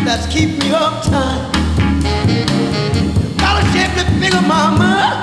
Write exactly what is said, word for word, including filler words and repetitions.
that's keep me uptight. Gotta shake the bigger mama.